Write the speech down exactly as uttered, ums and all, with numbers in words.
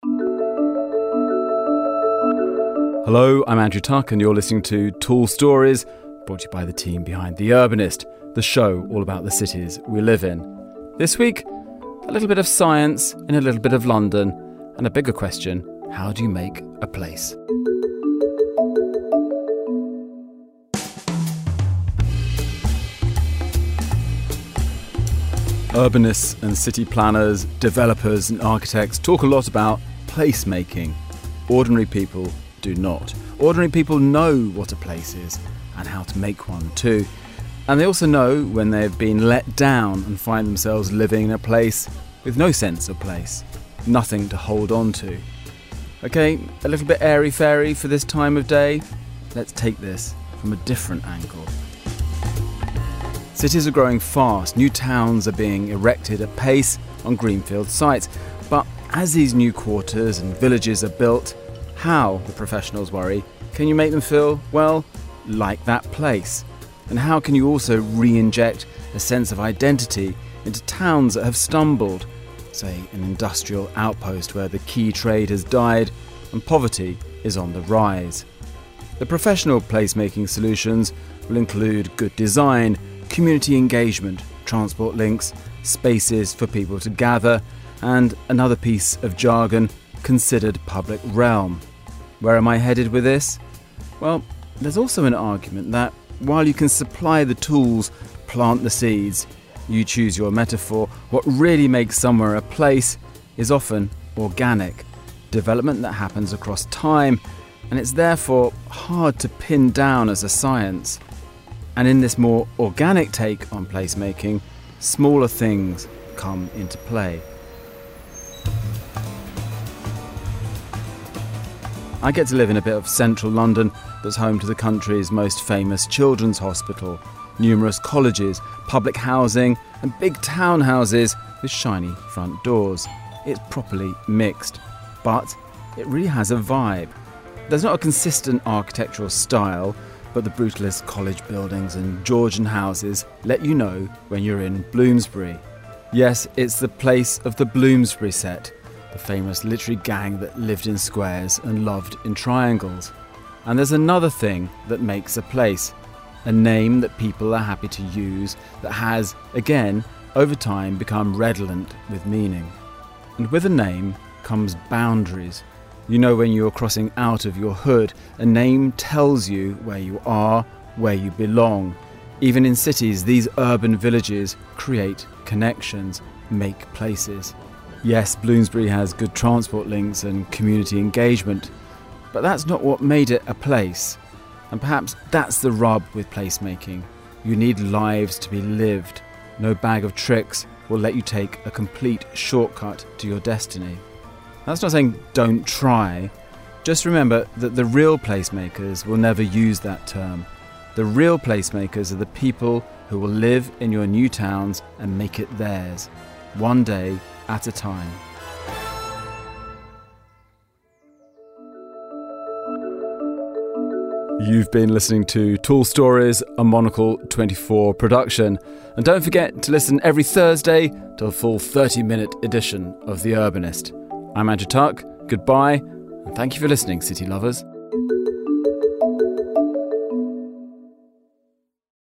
Hello, I'm Andrew Tuck and you're listening to Tall Stories, brought to you by the team behind The Urbanist, the show all about the cities we live in. This week, a little bit of science in a little bit of London, and a bigger question: how do you make a place? Urbanists and city planners, developers and architects talk a lot about placemaking. Ordinary people do not. Ordinary people know what a place is and how to make one too. And they also know when they've been let down and find themselves living in a place with no sense of place, nothing to hold on to. Okay, a little bit airy-fairy for this time of day? Let's take this from a different angle. Cities are growing fast, new towns are being erected at pace on greenfield sites. But as these new quarters and villages are built, how, the professionals worry, can you make them feel, well, like that place? And how can you also re-inject a sense of identity into towns that have stumbled, say an industrial outpost where the key trade has died and poverty is on the rise? The professional placemaking solutions will include good design, community engagement, transport links, spaces for people to gather, and another piece of jargon, considered public realm. Where am I headed with this? Well, there's also an argument that while you can supply the tools, plant the seeds, you choose your metaphor, what really makes somewhere a place is often organic, development that happens across time, and it's therefore hard to pin down as a science. And in this more organic take on placemaking, smaller things come into play. I get to live in a bit of central London that's home to the country's most famous children's hospital, numerous colleges, public housing and big townhouses with shiny front doors. It's properly mixed, but it really has a vibe. There's not a consistent architectural style, but the brutalist college buildings and Georgian houses let you know when you're in Bloomsbury. Yes, it's the place of the Bloomsbury set, the famous literary gang that lived in squares and loved in triangles. And there's another thing that makes a place, a name that people are happy to use that has, again, over time become redolent with meaning. And with a name comes boundaries. You know when you're crossing out of your hood, a name tells you where you are, where you belong. Even in cities, these urban villages create connections, make places. Yes, Bloomsbury has good transport links and community engagement, but that's not what made it a place. And perhaps that's the rub with placemaking. You need lives to be lived. No bag of tricks will let you take a complete shortcut to your destiny. That's not saying don't try. Just remember that the real placemakers will never use that term. The real placemakers are the people who will live in your new towns and make it theirs, one day at a time. You've been listening to Tall Stories, a Monocle twenty-four production. And don't forget to listen every Thursday to the full thirty-minute edition of The Urbanist. I'm Andrew Tuck, goodbye, and thank you for listening, city lovers.